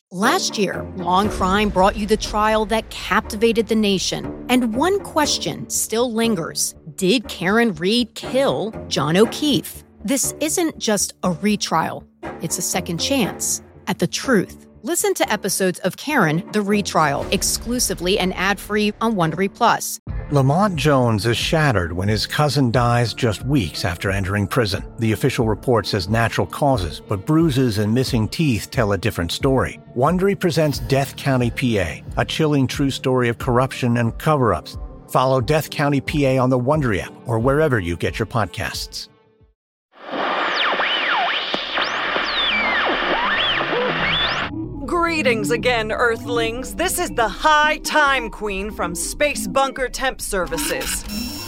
Last year, Law & Crime brought you the trial that captivated the nation. And one question still lingers. Did Karen Read kill John O'Keefe? This isn't just a retrial. It's a second chance at the truth. Listen to episodes of Karen, the Retrial, exclusively and ad-free on Wondery Plus. Lamont Jones is shattered when his cousin dies just weeks after entering prison. The official report says natural causes, but bruises and missing teeth tell a different story. Wondery presents Death County, PA, a chilling true story of corruption and cover-ups. Follow Death County, PA on the Wondery app or wherever you get your podcasts. Greetings again, Earthlings. This is the High Time Queen from Space Bunker Temp Services.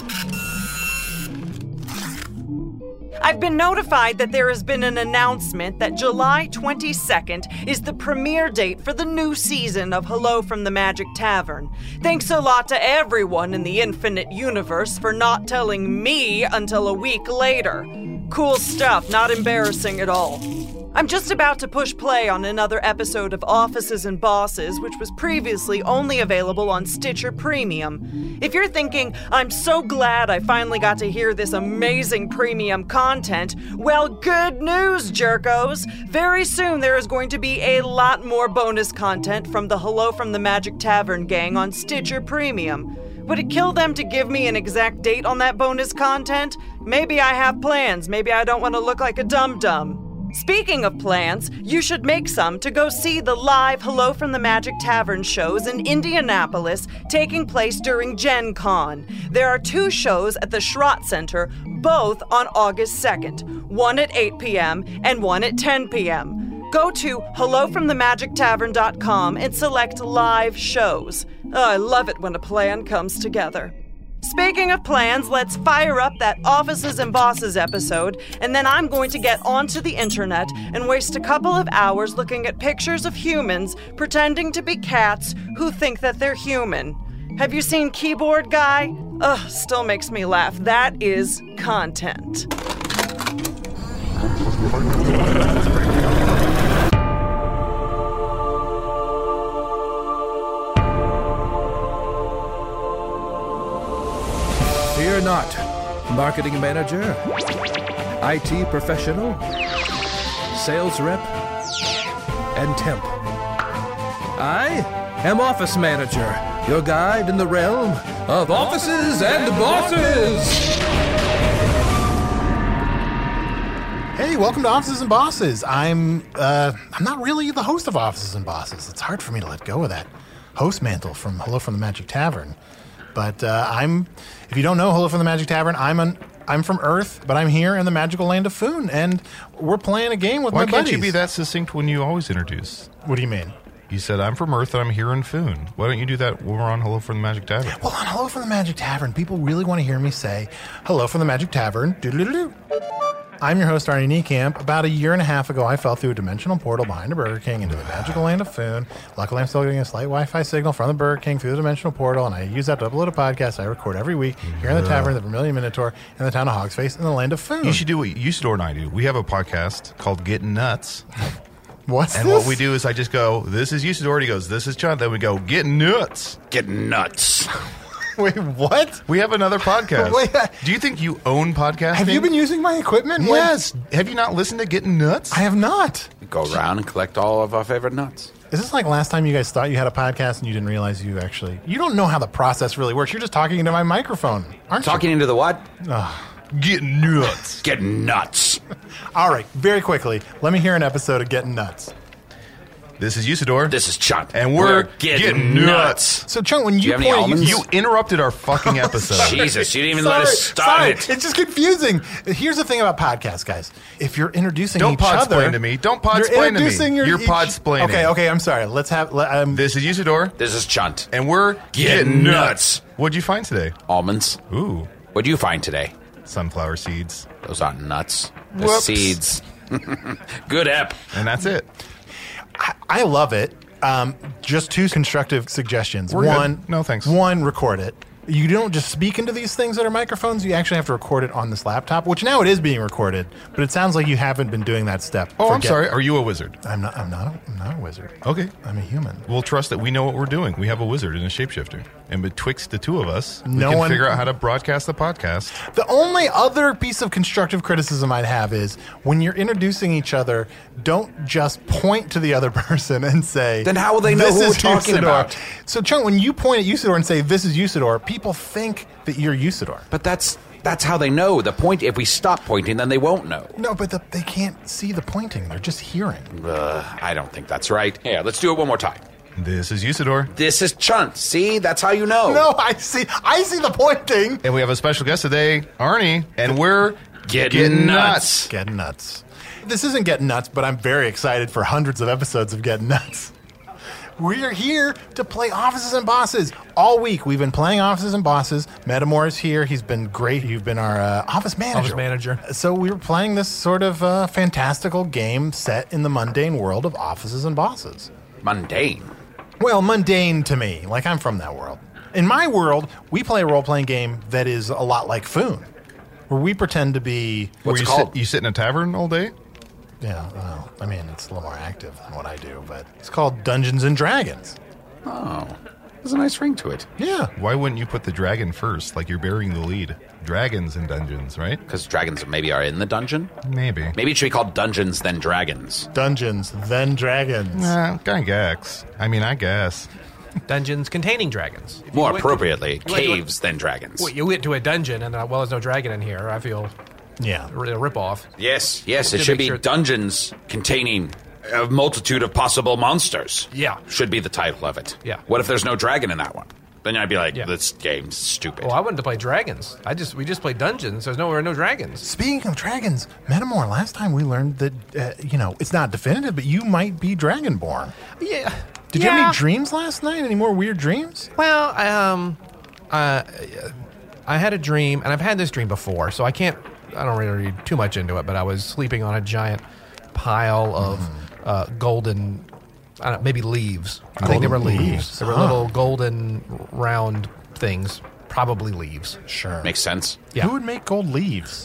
I've been notified that there has been an announcement that July 22nd is the premiere date for the new season of Hello from the Magic Tavern. Thanks a lot to everyone in the infinite universe for not telling me until a week later. Cool stuff, not embarrassing at all. I'm just about to push play on another episode of Offices and Bosses, which was previously only available on Stitcher Premium. If you're thinking, I'm so glad I finally got to hear this amazing premium content, well, good news, jerkos! Very soon there is going to be a lot more bonus content from the Hello from the Magic Tavern gang on Stitcher Premium. Would it kill them to give me an exact date on that bonus content? Maybe I have plans. Maybe I don't want to look like a dum-dum. Speaking of plans, you should make some to go see the live Hello from the Magic Tavern shows in Indianapolis taking place during Gen Con. There are 2 shows at the Schrott Center, both on August 2nd, one at 8 p.m. and one at 10 p.m. Go to hellofromthemagictavern.com and select live shows. Oh, I love it when a plan comes together. Speaking of plans, let's fire up that Offices and Bosses episode, and then I'm going to get onto the internet and waste a couple of hours looking at pictures of humans pretending to be cats who think that they're human. Have you seen Keyboard Guy? Ugh, still makes me laugh. That is content. Fear not, marketing manager, IT professional, sales rep, and temp. I am Office Manager, your guide in the realm of Offices and Bosses. Hey, welcome to Offices and Bosses. I'm not really the host of Offices and Bosses. It's hard for me to let go of that host mantle from Hello from the Magic Tavern. But if you don't know Hello from the Magic Tavern, I'm from Earth, but I'm here in the magical land of Foon, and we're playing a game with my buddies. Why can't you be that succinct when you always introduce? What do you mean? You said, I'm from Earth and I'm here in Foon. Why don't you do that when we're on Hello from the Magic Tavern? Well, on Hello from the Magic Tavern, people really want to hear me say, Hello from the Magic Tavern, doo-doo-doo-doo. I'm your host, Arnie Niekamp. About a year and a half ago, I fell through a dimensional portal behind a Burger King into the magical land of Foon. Luckily, I'm still getting a slight Wi-Fi signal from the Burger King through the dimensional portal, and I use that to upload a podcast I record every week here in the Tavern, the Vermilion Minotaur, in the town of Hogsface, in the land of Foon. You should do what Usador and I do. We have a podcast called Getting Nuts. What's and this? What we do is I just go, this is Usador. He goes, this is John. Then we go, Getting Nuts. Getting Nuts. Wait, what? We have another podcast. Wait, do you think you own podcasting? Have you been using my equipment? Yes. Have you not listened to Getting Nuts? I have not. We go around and collect all of our favorite nuts. Is this like last time you guys thought you had a podcast and you didn't realize you don't know how the process really works. You're just talking into my microphone, aren't you? Talking into the what? Getting Nuts. Getting Nuts. All right, very quickly, let me hear an episode of Getting Nuts. This is Usador. This is Chunt. And we're getting nuts. So, Chunt, when you have any almonds? You interrupted our fucking episode. Jesus, you didn't even let us start it. It's just confusing. Here's the thing about podcasts, guys. If you're introducing Don't each other... pod-splain to me. Don't pod-splain to me. You're pod-splaining. Okay, I'm sorry. Let's have... This is Usador. This is Chunt. And we're getting nuts. What'd you find today? Almonds. Ooh. What'd you find today? Sunflower seeds. Those aren't nuts. They're Whoops. seeds. Good ep. And that's it. I love it. Just 2 constructive suggestions. We're One, good. No, thanks. One, record it. You don't just speak into these things that are microphones. You actually have to record it on this laptop, which now it is being recorded, but it sounds like you haven't been doing that step. Oh, I'm sorry. Are you a wizard? I'm not a wizard. Okay. I'm a human. We'll trust that we know what we're doing. We have a wizard and a shapeshifter. And betwixt the two of us, we No can one- figure out how to broadcast the podcast. The only other piece of constructive criticism I'd have is when you're introducing each other, don't just point to the other person and say, Then how will they know "This who is we're talking Usador." about? So, Chung, when you point at Usador and say, "This is Usador," people think that you're Usador. But that's how they know. The point, if we stop pointing, then they won't know. No, but they can't see the pointing. They're just hearing. I don't think that's right. Yeah, let's do it one more time. This is Usador. This is Chunt. See, that's how you know. No, I see the pointing. And we have a special guest today, Arnie, and we're Getting nuts. Getting nuts. This isn't Getting Nuts, but I'm very excited for hundreds of episodes of Getting Nuts. We're here to play Offices and Bosses. All week, we've been playing Offices and Bosses. Metamore is here. He's been great. You've been our office manager. So we were playing this sort of fantastical game set in the mundane world of Offices and Bosses. Mundane. Well, mundane to me. Like, I'm from that world. In my world, we play a role-playing game that is a lot like Foon, where we pretend to be... What's it called? You sit in a tavern all day? Yeah, well, I mean, it's a little more active than what I do, but it's called Dungeons and Dragons. Oh, there's a nice ring to it. Yeah. Why wouldn't you put the dragon first? Like you're burying the lead. Dragons and dungeons, right? Because dragons maybe are in the dungeon? Maybe. Maybe it should be called Dungeons Then Dragons. Dungeons, then Dragons. I guess. I guess. Dungeons containing dragons. If you More went appropriately, you went to a- Caves Then Dragons. You went to a dungeon and, well, there's no dragon in here. I feel Yeah. a ripoff. Yes, it Should should make be sure- dungeons containing a multitude of possible monsters. Yeah. Should be the title of it. Yeah. What if there's no dragon in that one? Then I'd be like, Yeah. this game's stupid. Oh, I wanted to play dragons. We just played dungeons. There's no dragons. Speaking of dragons, Metamore, last time we learned that, it's not definitive, but you might be Dragonborn. Yeah. Did you have any dreams last night? Any more weird dreams? Well, I had a dream, and I've had this dream before, so I don't really read too much into it, but I was sleeping on a giant pile of golden, I don't know, maybe leaves. I think they were Golden leaves. leaves. They were little golden round things, probably leaves. Sure. Makes sense. Yeah. Who would make gold leaves?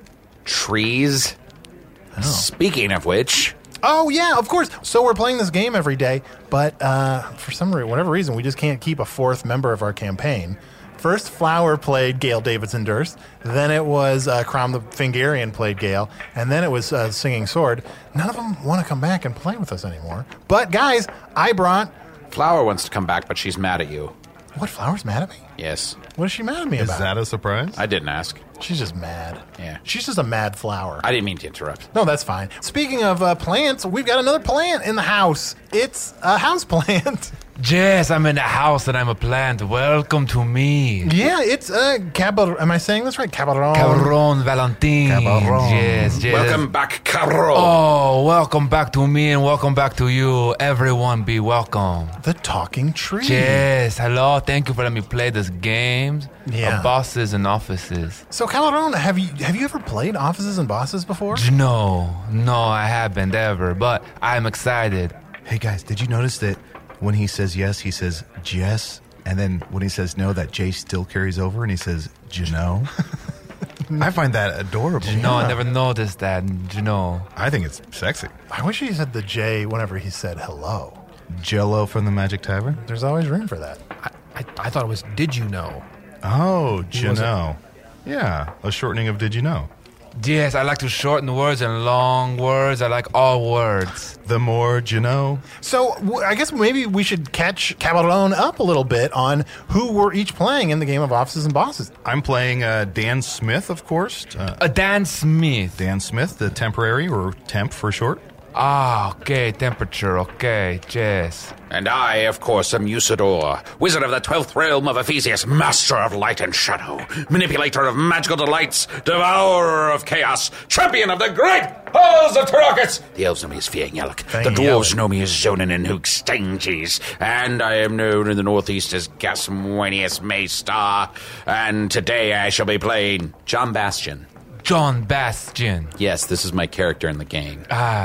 Trees. Speaking of which, Oh, yeah, of course. So we're playing this game every day, but for whatever reason, we just can't keep a fourth member of our campaign. First, Flower played Gale Davidson Durst. Then it was Crom the Fingarian played Gale. And then it was Singing Sword. None of them want to come back and play with us anymore. But, guys, I brought... Flower wants to come back, but she's mad at you. What, Flower's mad at me? Yes. What is she mad at me Is about? that a surprise? I didn't ask. She's just mad. Yeah. She's just a mad flower. I didn't mean to interrupt. No, that's fine. Speaking of plants, we've got another plant in the house. It's a house plant. Yes, I'm in the house and I'm a plant. Welcome to me. Yeah, it's am I saying this right? Caballon. Cabron Valentin. Cabron. Yes. Welcome back, Caro. Oh, welcome back to me and welcome back to you. Everyone be welcome. The talking tree. Yes, hello. Thank you for letting me play this game. Yeah. Of bosses and offices. So, Caballon, have you ever played Offices and Bosses before? No, I haven't ever, but I'm excited. Hey, guys, did you notice that when he says yes, he says Jess? And then when he says no, that J still carries over and he says Jano? I find that adorable. No, I never noticed that. I think it's sexy. I wish he said the J whenever he said hello. Jello from the Magic Tavern? There's always room for that. I thought it was Did You Know? Oh, Jano. Yeah, a shortening of Did You Know? Yes, I like to shorten words and long words. I like all words. The more Jano. So, I guess maybe we should catch Caballon up a little bit on who we're each playing in the game of Offices and Bosses. I'm playing Dan Smith, of course. Dan Smith. Dan Smith, the temporary, or temp for short. Ah, okay, temperature, okay, yes. And I, of course, am Usador, wizard of the 12th realm of Ephesius, master of light and shadow, manipulator of magical delights, devourer of chaos, champion of the great halls of Tarakas. The elves know me as Fiangyelk. The dwarves know me as Zonin and Hoogstanges. And I am known in the northeast as Gasmwanius Maystar. And today I shall be playing John Bastion. John Bastion. Yes, this is my character in the game.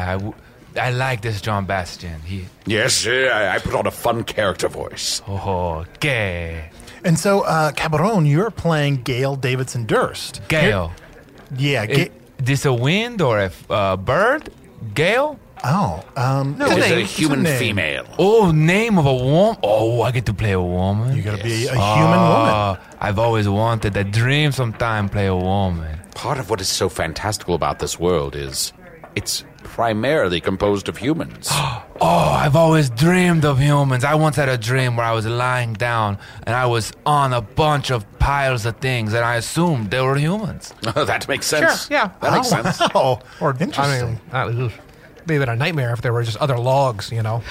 I like this John Bastion. Yes, I put on a fun character voice. Okay. And so, Cabron, you're playing Gail Davidson Durst. Gale. Yeah. This a wind or a bird? Gale? No. It is a name. human It's a name. female. Oh, name of a woman. Oh, I get to play a woman. You got to be a human woman. I've always wanted a dream sometime play a woman. Part of what is so fantastical about this world is it's primarily composed of humans. Oh, I've always dreamed of humans. I once had a dream where I was lying down and I was on a bunch of piles of things and I assumed they were humans. That makes sense. Sure, yeah. That makes sense. Oh, Or interesting. Maybe a nightmare if there were just other logs, you know.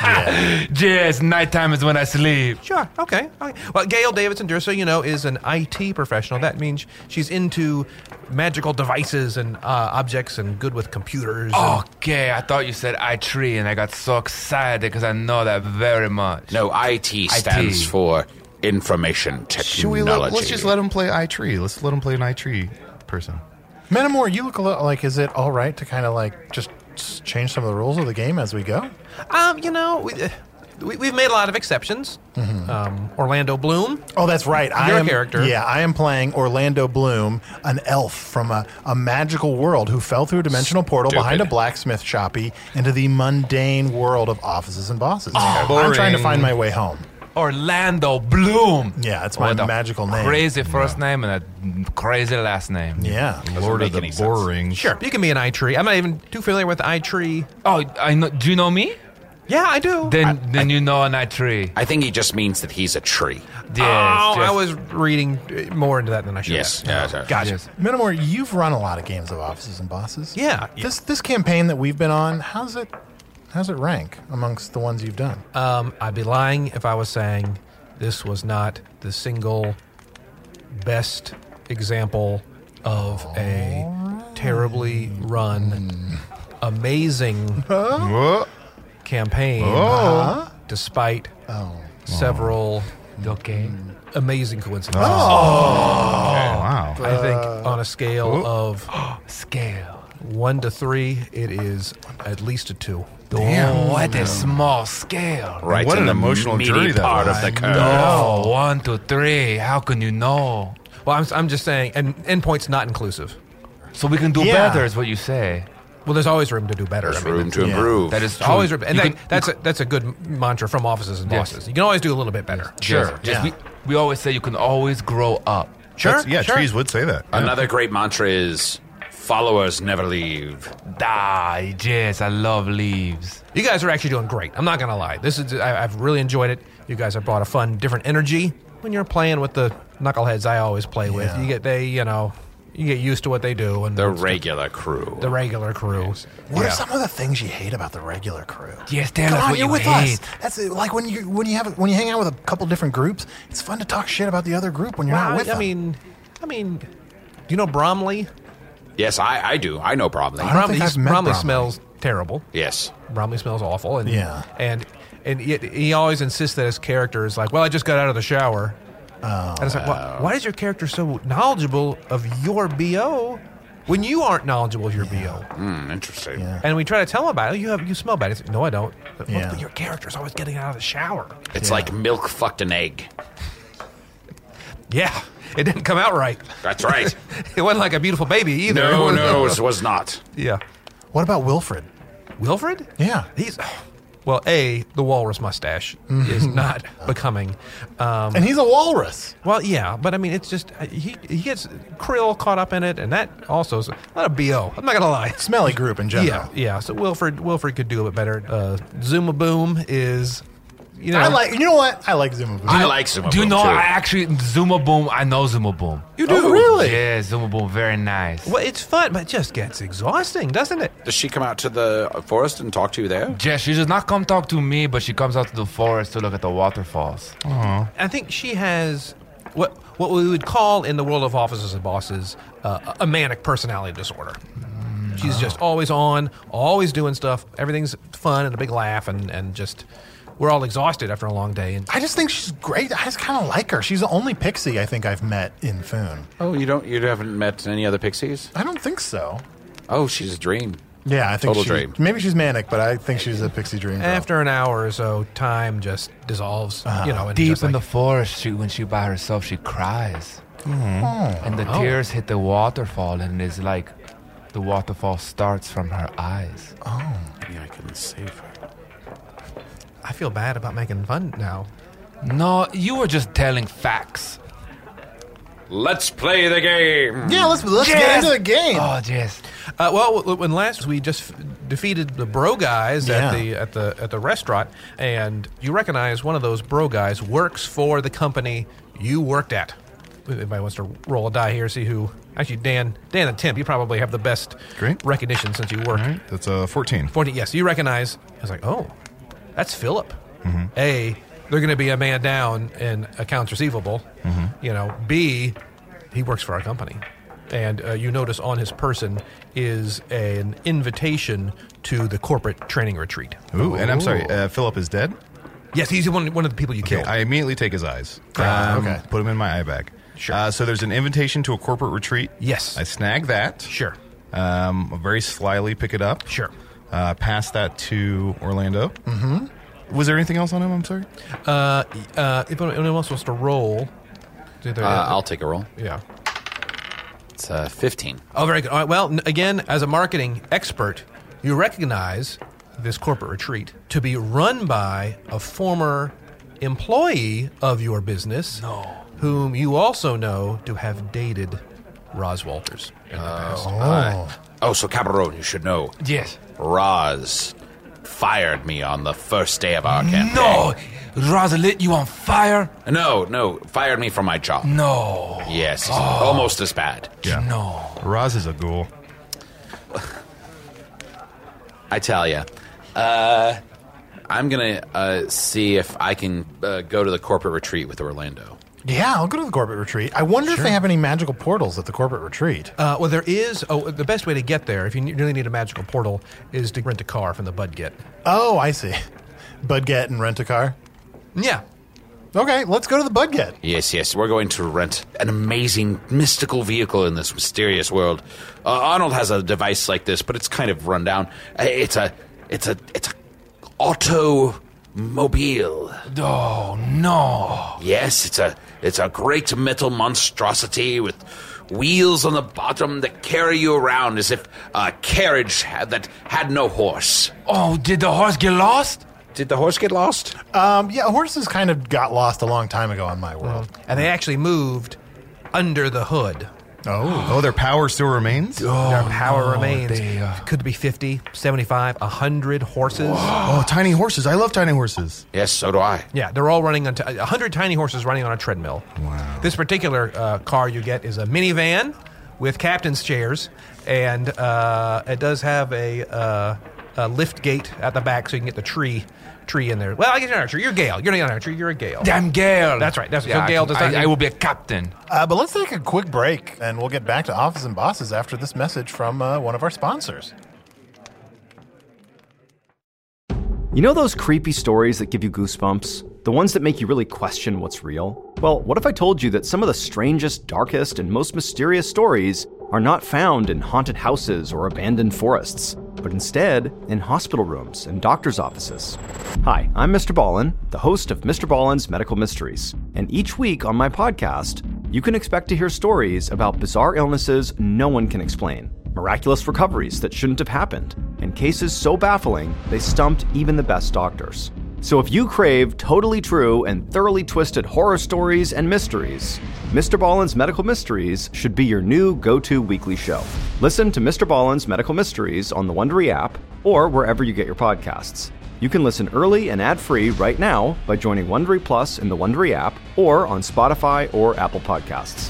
Yes, nighttime is when I sleep. Sure. Okay. Well, Gail Davidson Durst, is an IT professional. That means she's into magical devices and objects and good with computers. Okay, I thought you said I-tree and I got so excited because I know that very much. No, IT stands for information Should we technology. let's just let him play iTree. Let's let him play an iTree person. Menamor, you look a little like, is it all right to kind of like just change some of the rules of the game as we go? We've made a lot of exceptions. Orlando Bloom. Oh, that's right. Your character. Yeah, I am playing Orlando Bloom, an elf from a magical world who fell through a dimensional portal behind a blacksmith shoppy into the mundane world of offices and bosses. I'm trying to find my way home. Orlando Bloom. Yeah, it's my What a magical name. Crazy first name and a crazy last name. Yeah. Lord of make the any sense. Boring. Sure. You can be an iTree. I'm not even too familiar with iTree. Oh, I know. Do you know me? Yeah, I do. Then you know an iTree. I think he just means that he's a tree. Yes, I was reading more into that than I should Yes. have. Yeah, Gotcha. Yes. Menamor, you've run a lot of games of offices and bosses. Yeah. This campaign that we've been on, how's it rank amongst the ones you've done? I'd be lying if I was saying this was not the single best example of a terribly run, amazing campaign, despite several amazing coincidences. Wow. I think on a scale of 1 to 3, it is at least a 2. Oh, what a small scale. Right What in an the emotional meaty journey that part was. of the curve. No, 1 to 3. How can you know? Well, I'm just saying, and endpoint's not inclusive. So we can do Yeah. better, is what you say. Well, there's always room to do better. There's I mean, room to improve. That is true. always room, and You that, can- that's a good mantra from offices and Yes. bosses. You can always do a little bit better. Sure. We always say you can always grow up. Sure. Yeah, sure. trees would say that. Another great mantra is followers never leave. Yes, I love leaves. You guys are actually doing great. I'm not gonna lie. I've really enjoyed it. You guys have brought a fun, different energy when you're playing with the knuckleheads I always play with. Yeah. You get used to what they do and The regular crew. the regular crew. What are some of the things you hate about the regular crew? Yes, tell Come us on, what you're you with hate. us. That's it. Like when you hang out with a couple different groups, it's fun to talk shit about the other group when you're not with them. I mean, do you know Bromley? Yes, I do. I know Bromley. I don't think I've met Bromley Bromley. smells terrible. Yes. Bromley smells awful. And, Yeah. And yet he always insists that his character is like, well, I just got out of the shower. And it's like, well, why is your character so knowledgeable of your BO when you aren't knowledgeable of your BO? Interesting. Yeah. And we try to tell him about it. You smell bad. He's like, no, I don't. But, Yeah. but your character's always getting out of the shower. It's like milk fucked an egg. Yeah. It didn't come out right. That's right. It wasn't like a beautiful baby either. No, it was not. Yeah. What about Wilfred? Wilfred? Yeah. He's... Well, the walrus mustache is not becoming. And he's a walrus. Well, yeah, but I mean, it's just he gets krill caught up in it, and that also is not a BO. I'm not gonna lie. Smelly group in general. Yeah. So Wilfred could do a bit better. Zuma Boom is, you know, I like Zuma Boom. I like Zuma Do you Boom, know too. I actually Zuma Boom? I know Zuma Boom. You do? Oh, really? Yeah, Zuma Boom, very nice. Well, it's fun, but it just gets exhausting, doesn't it? Does she come out to the forest and talk to you there? Jess, she does not come talk to me, but she comes out to the forest to look at the waterfalls. I think she has what we would call in the world of officers and bosses a manic personality disorder. She's just always on, always doing stuff. Everything's fun and a big laugh, and just we're all exhausted after a long day. And I just think she's great. I just kind of like her. She's the only pixie I think I've met in Foon. Oh, you haven't met any other pixies? I don't think so. Oh, she's a dream. Yeah, I think Total dream. Maybe she's manic, but I think she's a pixie dream girl. After an hour or so, time just dissolves. And Deep just in like- the forest, when she by herself, she cries. And the tears hit the waterfall, and it's like the waterfall starts from her eyes. Maybe I can save her. I feel bad about making fun now. No, you were just telling facts. Let's play the game. Yeah, let's get into the game. Oh, yes. Well, when last we just defeated the bro guys Yeah. at the restaurant, and you recognize one of those bro guys works for the company you worked at. Anybody wants to roll a die here, see who? Actually, Dan and Tim, you probably have the best Great. recognition since you worked. Right. That's 14. 14, yes, you recognize. I was like, oh, that's Philip. A, they're going to be a man down in accounts receivable. B, he works for our company. And you notice on his person is an invitation to the corporate training retreat. Ooh, and I'm sorry, Philip is dead? Yes, he's one of the people you Okay, killed. I immediately take his eyes. Okay. Put him in my eye bag. Sure. So there's an invitation to a corporate retreat. Yes. I snag that. Sure. Very slyly pick it up. Sure. Pass that to Orlando. Mm-hmm. Was there anything else on him? I'm sorry. If anyone else wants to roll, I'll take a roll. Yeah. It's 15. Oh, very good. All right, well, again, as a marketing expert, you recognize this corporate retreat to be run by a former employee of your business, whom you also know to have dated Roz Walters in the past. So Cabarone, you should know. Yes. Roz fired me on the first day of our campaign. No! Rosa lit you on fire? No, fired me from my job. No. Yes, it's almost as bad. Yeah. No. Roz is a ghoul. I tell you. I'm going to see if I can go to the corporate retreat with Orlando. Yeah, I'll go to the corporate retreat. I wonder if they have any magical portals at the corporate retreat. Well, there is. The best way to get there, if you really need a magical portal, is to rent a car from the Budget. Oh, I see. Budget and rent a car? Yeah. Okay, let's go to the Budget. Yes, we're going to rent an amazing mystical vehicle in this mysterious world. Arnold has a device like this, but it's kind of run down. It's a automobile. Oh, no. Yes, it's a great metal monstrosity with wheels on the bottom that carry you around as if a carriage that had no horse. Oh, did the horse get lost? Did the horse get lost? Yeah, horses kind of got lost a long time ago in my world. And they actually moved under the hood. Oh, their power still remains? Their power remains. they, Could be 50, 75, 100 horses. Oh, tiny horses. I love tiny horses. Yes, so do I. Yeah, they're all running on 100 tiny horses running on a treadmill. Wow. This particular car you get is a minivan with captain's chairs, and it does have a lift gate at the back so you can get the tree in there. Well, I guess you're not a tree. You're Gale. You're not a tree. You're a Gale. I'm Gale. That's right. So Yeah, Gale does not. I will be a captain. But let's take a quick break, and we'll get back to Office and Bosses after this message from one of our sponsors. You know those creepy stories that give you goosebumps? The ones that make you really question what's real? Well, what if I told you that some of the strangest, darkest, and most mysterious stories are not found in haunted houses or abandoned forests, but instead in hospital rooms and doctors' offices? Hi, I'm Mr. Ballin, the host of Mr. Ballin's Medical Mysteries, and each week on my podcast, you can expect to hear stories about bizarre illnesses no one can explain, miraculous recoveries that shouldn't have happened, and cases so baffling they stumped even the best doctors. So if you crave totally true and thoroughly twisted horror stories and mysteries, Mr. Ballin's Medical Mysteries should be your new go-to weekly show. Listen to Mr. Ballin's Medical Mysteries on the Wondery app or wherever you get your podcasts. You can listen early and ad-free right now by joining Wondery Plus in the Wondery app or on Spotify or Apple Podcasts.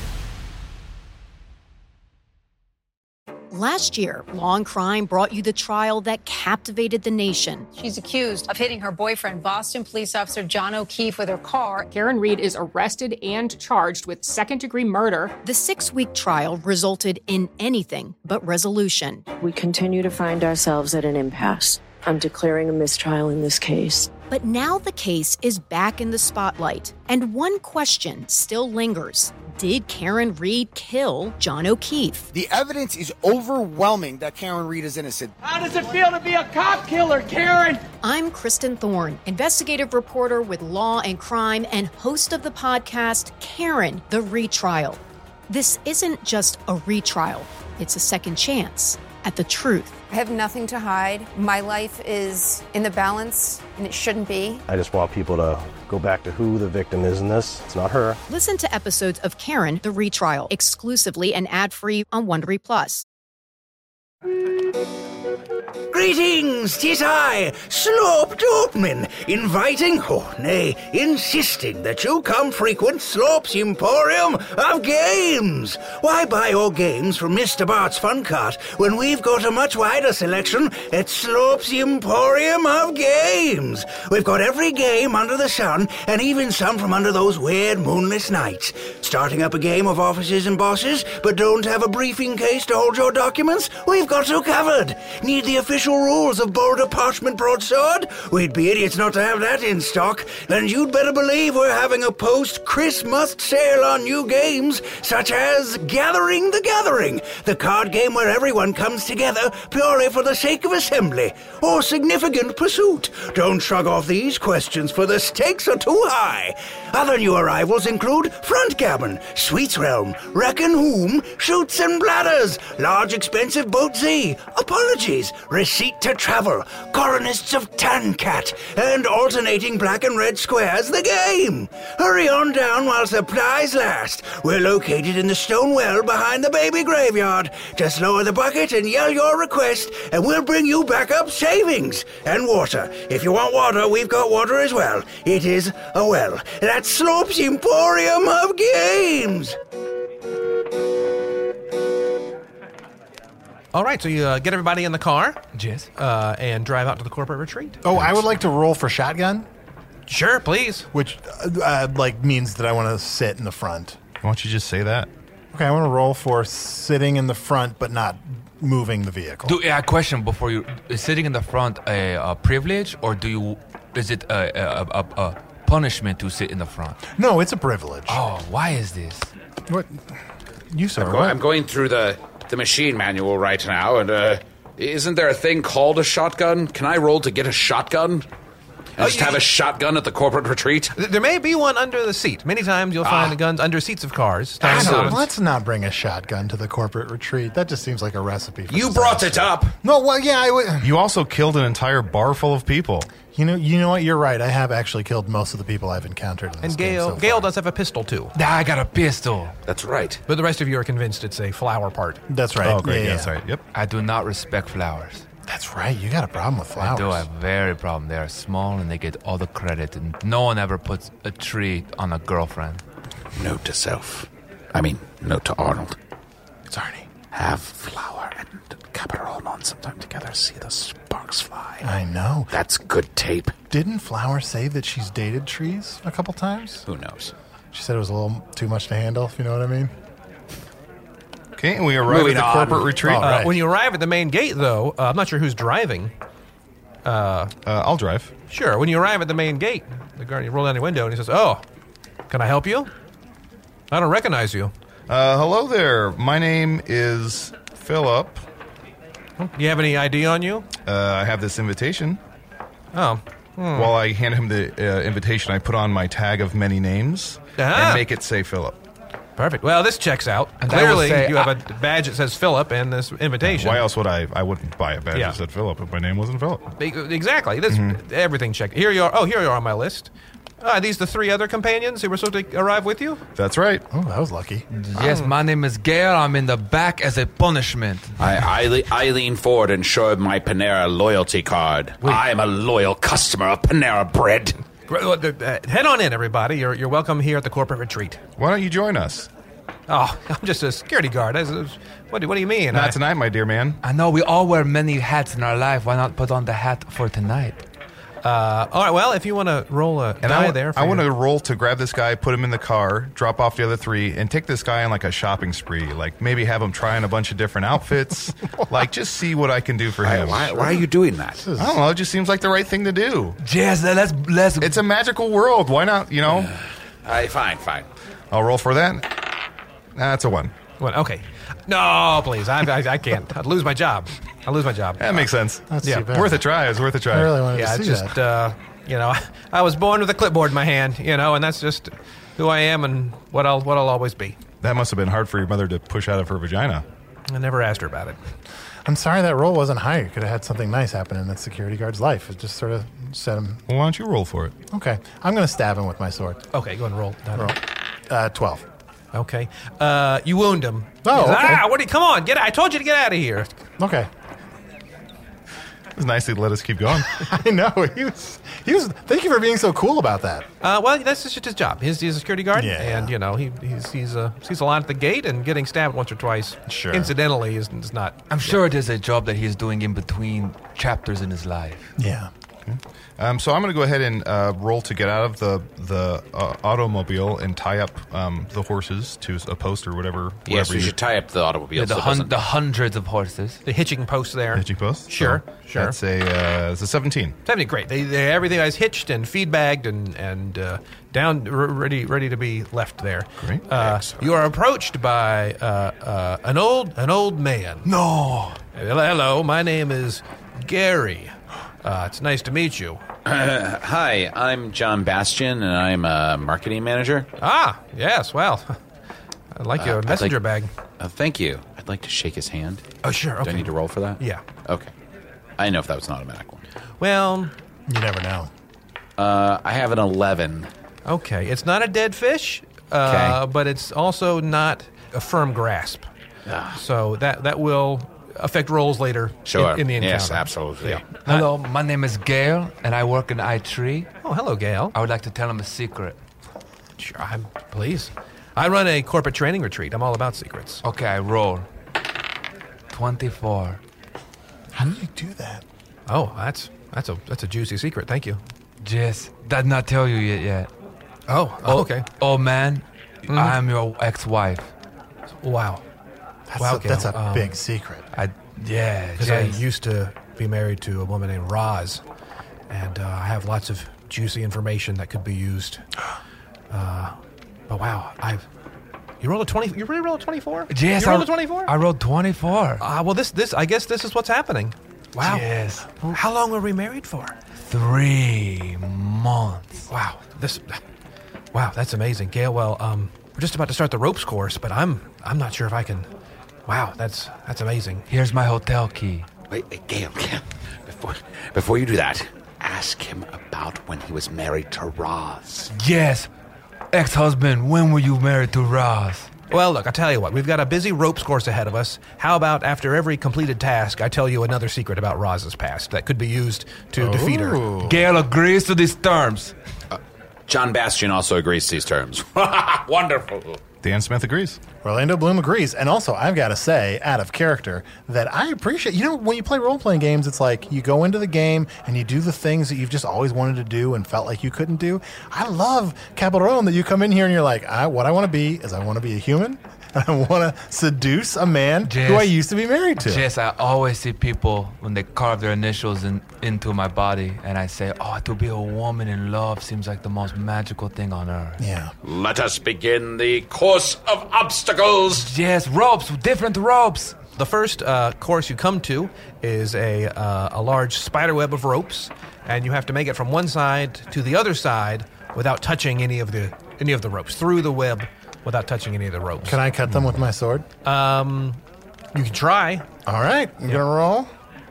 Last year, Law and Crime brought you the trial that captivated the nation. She's accused of hitting her boyfriend, Boston police officer John O'Keefe, with her car. Karen Reed is arrested and charged with second-degree murder. The 6-week trial resulted in anything but resolution. We continue to find ourselves at an impasse. I'm declaring a mistrial in this case. But now the case is back in the spotlight, and one question still lingers. Did Karen Read kill John O'Keefe? The evidence is overwhelming that Karen Read is innocent. How does it feel to be a cop killer, Karen? I'm Kristen Thorne, investigative reporter with Law and Crime and host of the podcast Karen, the Retrial. This isn't just a retrial, it's a second chance at the truth. I have nothing to hide. My life is in the balance, and it shouldn't be. I just want people to go back to who the victim is in this. It's not her. Listen to episodes of Karen, the Retrial, exclusively and ad-free on Wondery Plus. Greetings, 'tis I, Slope Dortman, inviting, insisting that you come frequent Slope's Emporium of Games. Why buy your games from Mr. Bart's Fun Cart when we've got a much wider selection at Slope's Emporium of Games? We've got every game under the sun, and even some from under those weird moonless nights. Starting up a game of officers and bosses, but don't have a briefing case to hold your documents? We've got you covered. Need the official rules of Boulder Parchment Broadsword? We'd be idiots not to have that in stock. And you'd better believe we're having a post-Christmas sale on new games, such as Gathering the Gathering, the card game where everyone comes together purely for the sake of assembly, or Significant Pursuit. Don't shrug off these questions, for the stakes are too high. Other new arrivals include Front Cabin, Sweets Realm, Reckon Whom, Shoots and Bladders, Large Expensive Boat Z, Apologies, Receipt to Travel, Colonists of Tancat, and Alternating Black and Red Squares the game. Hurry on down while supplies last. We're located in the stone well behind the baby graveyard. Just lower the bucket and yell your request, and we'll bring you back up savings. And water. If you want water, we've got water as well. It is a well. That's Slope's Emporium of Games. All right, so you get everybody in the car. Yes. And drive out to the corporate retreat. Oh, I would like to roll for shotgun. Sure, please. Which, means that I want to sit in the front. Why don't you just say that? Okay, I want to roll for sitting in the front, but not moving the vehicle. A question before you. Is sitting in the front a privilege, or is it a punishment to sit in the front? No, it's a privilege. Oh, why is this? What? You, sir. I'm going through the machine manual right now, and isn't there a thing called a shotgun? Can I roll to get a shotgun? And just have a shotgun at the corporate retreat? There may be one under the seat. Many times you'll find the guns under seats of cars. Let's not bring a shotgun to the corporate retreat. That just seems like a recipe for You brought it up. No, well, yeah, I would. You also killed an entire bar full of people. You know what? You're right. I have actually killed most of the people I've encountered in this game so far. Gale does have a pistol, too. I got a pistol. That's right. But the rest of you are convinced it's a flower part. That's right. Oh, great. Yeah. That's right. Yep. I do not respect flowers. That's right. You got a problem with flowers. I do. I have a very problem. They are small and they get all the credit, and no one ever puts a tree on a girlfriend. Note to self. Note to Arnold. It's Arnie. Have flower and capital on sometime together. See the sparks fly. I know. That's good tape. Didn't Flower say that she's dated trees a couple times? Who knows? She said it was a little too much to handle, if you know what I mean. Okay, and we arrive at the corporate retreat. Right. When you arrive at the main gate, though, I'm not sure who's driving. I'll drive. Sure. When you arrive at the main gate, the guardian roll down the window and he says, "Oh, can I help you? I don't recognize you." Hello there. My name is Philip. Do you have any ID on you? I have this invitation. Oh. While I hand him the invitation, I put on my tag of many names and make it say Philip. Perfect. Well, this checks out. And clearly, you have a badge that says Philip and this invitation. Why else would I wouldn't buy a badge that said Philip if my name wasn't Philip. Exactly. This everything checked. Here you are. Oh, here you are on my list. Are these the three other companions who were supposed to arrive with you? That's right. Oh, that was lucky. Yes, my name is Gale. I'm in the back as a punishment. I lean forward and show him my Panera loyalty card. I'm a loyal customer of Panera Bread. Head on in, everybody. You're welcome here at the corporate retreat. Why don't you join us? Oh, I'm just a security guard. What do you mean? Not tonight, my dear man. I know we all wear many hats in our life. Why not put on the hat for tonight? All right, well, if you want to roll a die there. I want to roll to grab this guy, put him in the car, drop off the other 3, and take this guy on like a shopping spree. Like maybe have him try on a bunch of different outfits. Like just see what I can do for him. Why are you doing that? I don't know. It just seems like the right thing to do. Yes, let's. It's a magical world. Why not? You know. Fine. I'll roll for that. That's a 1. Okay. No, please. I can't. I'd lose my job. That makes sense. That's too bad. Worth a try. It's worth a try. I really wanted to see that. I was born with a clipboard in my hand, and that's just who I am and what I'll always be. That must have been hard for your mother to push out of her vagina. I never asked her about it. I'm sorry that roll wasn't higher. You could have had something nice happen in that security guard's life. It just sort of set him. Well, why don't you roll for it? Okay. I'm going to stab him with my sword. Okay, go and roll. 12. Okay. You wound him. Oh, okay. Come on, get out. I told you to get out of here. Okay. It was nice to let us keep going. I know. He was. Thank you for being so cool about that. Well, that's just his job. He's a security guard. Yeah. And, he sees a lot at the gate, and getting stabbed once or twice, sure, incidentally, is not. I'm sure it is a job that he's doing in between chapters in his life. Yeah. Okay. So I'm going to go ahead and roll to get out of the automobile and tie up the horses to a post or whatever. Yes, you should tie up the automobile. The hundreds of horses. The hitching post there. Hitching post? Sure. That's a 17. 17, great. They everything is hitched and feed bagged and down, ready to be left there. Great. You are approached by an old man. No. Hello, my name is Gary. It's nice to meet you. Hi, I'm John Bastian, and I'm a marketing manager. Ah, yes, well, I'd like your messenger bag. Thank you. I'd like to shake his hand. Oh, sure, okay. Do I need to roll for that? Yeah. Okay. I didn't know if that was an automatic one. Well, you never know. I have an 11. Okay, it's not a dead fish, but it's also not a firm grasp. So that will affect rolls later in the encounter. Yes, absolutely. Yeah. Hello, my name is Gail, and I work in I3. Oh, hello, Gail. I would like to tell him a secret. Sure, please. I run a corporate training retreat. I'm all about secrets. Okay, I roll. 24. How did you do that? Oh, that's a juicy secret. Thank you. Yes, did not tell you yet. Oh, okay. Oh, man, I am your ex-wife. Wow. That's a big secret. Because I used to be married to a woman named Roz, and I have lots of juicy information that could be used. But wow, you rolled a 20. You really rolled a 24? Yes, you rolled a 24. I rolled 24. Well, this I guess this is what's happening. Wow. Yes. How long were we married for? 3 months. Wow. Wow, that's amazing, Gail. Well, we're just about to start the ropes course, but I'm not sure if I can. Wow, that's amazing. Here's my hotel key. Wait, Gail, before you do that, ask him about when he was married to Roz. Yes. Ex-husband, when were you married to Roz? Well, look, I'll tell you what. We've got a busy ropes course ahead of us. How about after every completed task, I tell you another secret about Roz's past that could be used to defeat her? Gail agrees to these terms. John Bastian also agrees to these terms. Wonderful. Dan Smith agrees. Orlando Bloom agrees. And also, I've got to say, out of character, that I appreciate, when you play role-playing games, it's like you go into the game and you do the things that you've just always wanted to do and felt like you couldn't do. I love Capital that you come in here and you're like, what I want to be is I want to be a human. I want to seduce a man who I used to be married to. Yes, I always see people when they carve their initials into my body, and I say, to be a woman in love seems like the most magical thing on earth. Yeah. Let us begin the course of obstacles. Yes, ropes, different ropes. The first course you come to is a large spider web of ropes, and you have to make it from one side to the other side without touching any of the ropes, through the web without touching any of the ropes. Can I cut them with my sword? You can try. All right, I'm gonna roll.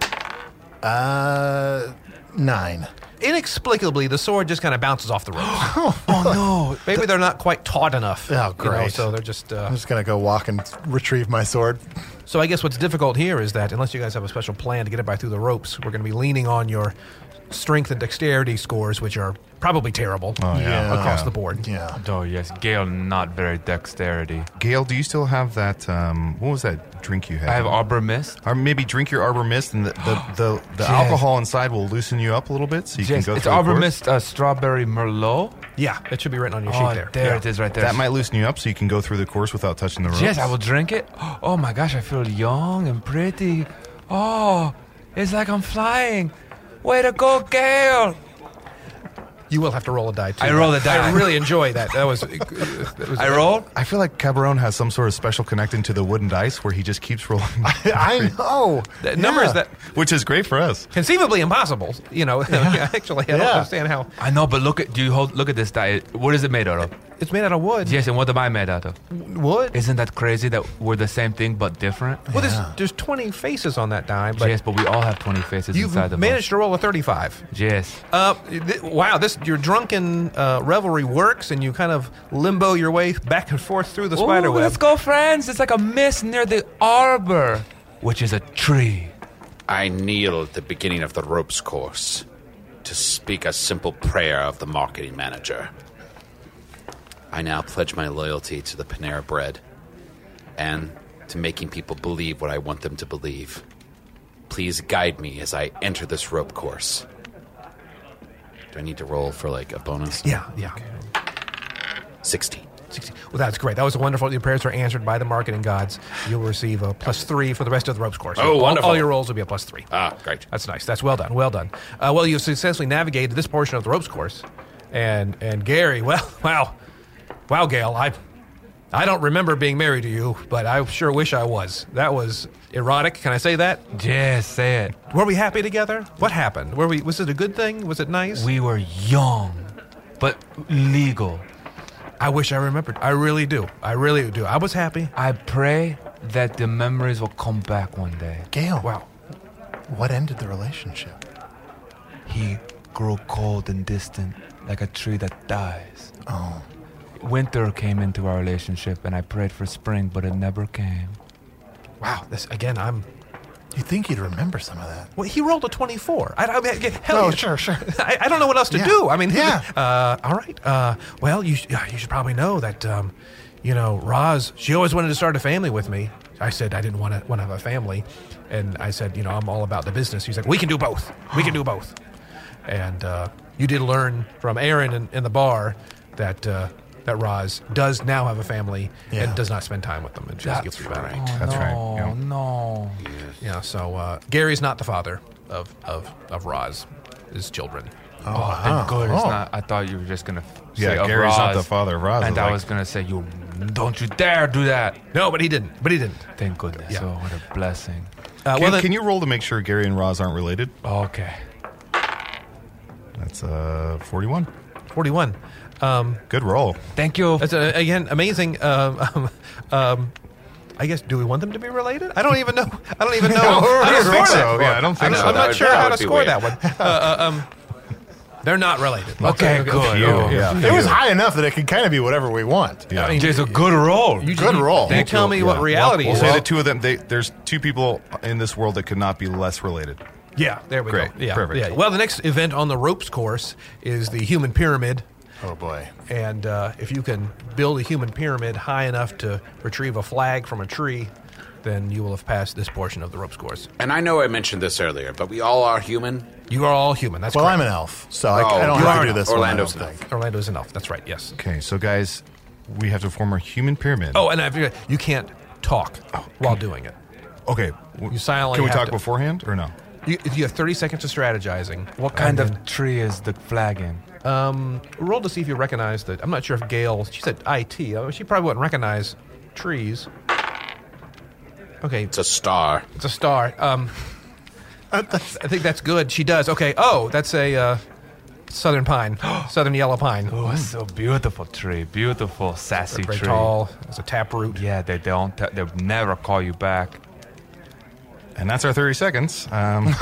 9. Inexplicably, the sword just kind of bounces off the ropes. Oh no! Maybe they're not quite taut enough. Oh, great! So they're just. I'm just gonna go walk and retrieve my sword. So I guess what's difficult here is that unless you guys have a special plan to get it by through the ropes, we're going to be leaning on your strength and dexterity scores, which are probably terrible across the board. Yeah. Oh, yes. Gale, not very dexterity. Gale, do you still have that, what was that drink you had? I have Arbor Mist. Or maybe drink your Arbor Mist, and the alcohol inside will loosen you up a little bit, so you can go it's through Arbor the course. Mist Strawberry Merlot. Yeah, it should be written on your sheet there. There it is right there. That might loosen you up, so you can go through the course without touching the ropes. Yes, I will drink it. Oh, my gosh, I feel young and pretty. Oh, it's like I'm flying. Way to go, Gale. You will have to roll a die, too. I roll a die. I really enjoy that. That was I rolled? I feel like Cabaron has some sort of special connecting to the wooden dice where he just keeps rolling. I know. The numbers that... Which is great for us. Conceivably impossible. Actually, I don't understand how... I know, but look at this die. What is it made out of? It's made out of wood. Yes, and what am I made out of? Wood? Isn't that crazy that we're the same thing but different? Well, there's 20 faces on that die. But yes, but we all have 20 faces you've inside of us. managed to roll a 35. Yes. Wow, your drunken revelry works, and you kind of limbo your way back and forth through the spider web. Let's go, friends. It's like a mist near the arbor, which is a tree. I kneel at the beginning of the ropes course to speak a simple prayer of the marketing manager. I now pledge my loyalty to the Panera Bread and to making people believe what I want them to believe. Please guide me as I enter this rope course. Do I need to roll for like a bonus? Yeah. 60. Well, that's great. That was wonderful. Your prayers are answered by the marketing gods. You'll receive a +3 for the rest of the ropes course. Oh, wonderful. All your rolls will be a +3. Ah, great. That's nice. That's well done. Well done. Well, you've successfully navigated this portion of the ropes course. And Gary, wow, Gale, I don't remember being married to you, but I sure wish I was. That was erotic. Can I say that? Yes, say it. Were we happy together? What happened? Was it a good thing? Was it nice? We were young, but legal. I wish I remembered. I really do. I was happy. I pray that the memories will come back one day. Gale. Wow. What ended the relationship? He grew cold and distant, like a tree that dies. Oh. Winter came into our relationship, and I prayed for spring, but it never came. Wow, this again. You think he'd remember some of that? Well, he rolled a 24. Sure. I don't know what else to do. I mean, yeah. All right. Well, you should probably know that. Roz, she always wanted to start a family with me. I said I didn't want to have a family, and I said, I'm all about the business. He's like, we can do both. We can do both. And you did learn from Aaron in the bar that Roz does now have a family and does not spend time with them. And just gets right. That's right. Yeah. No. Yeah. So Gary's not the father of Roz, his children. Oh, thank God it's not. I thought you were just gonna say Gary's Roz, not the father of Roz. and I was gonna say, you don't you dare do that. No, but he didn't. Thank goodness. Yeah. Oh, what a blessing. Can you roll to make sure Gary and Roz aren't related? Okay. That's 41. 41. Good roll. Thank you. That's again amazing. I guess, do we want them to be related? I don't even know. I don't think so. Yeah, I don't think so. I'm not sure how to score that one. They're not related. Okay, good. It was high enough that it could kind of be whatever we want. Yeah. I mean, just a good roll. Good roll. You tell me what reality We'll is. say the two of them. There's two people in this world that could not be less related. Yeah, there we Great. go. Yeah, Perfect. Yeah. Well, the next event on the ropes course is the human pyramid. Oh, boy. And if you can build a human pyramid high enough to retrieve a flag from a tree, then you will have passed this portion of the ropes course. And I know I mentioned this earlier, but we all are human. You are all human. That's well, correct. I'm an elf, so I don't have to do this. Orlando's one, I an don't think. Orlando's an elf. That's right. Yes. Okay, so guys, we have to form a human pyramid. Oh, and I forgot, you can't talk while doing it. Okay. You silently Can we have talk to- beforehand or no? You have 30 seconds of strategizing. What kind of tree is the flag in? Roll to see if you recognize that. I'm not sure if Gail, she said IT. She probably wouldn't recognize trees. Okay. It's a star. It's a star. I think that's good. She does. Okay. Oh, that's a southern pine. Southern yellow pine. Oh, it's a beautiful tree. Beautiful, sassy Very tree. tall. It's a taproot. Yeah, they'll never call you back. And that's our 30 seconds. We'll let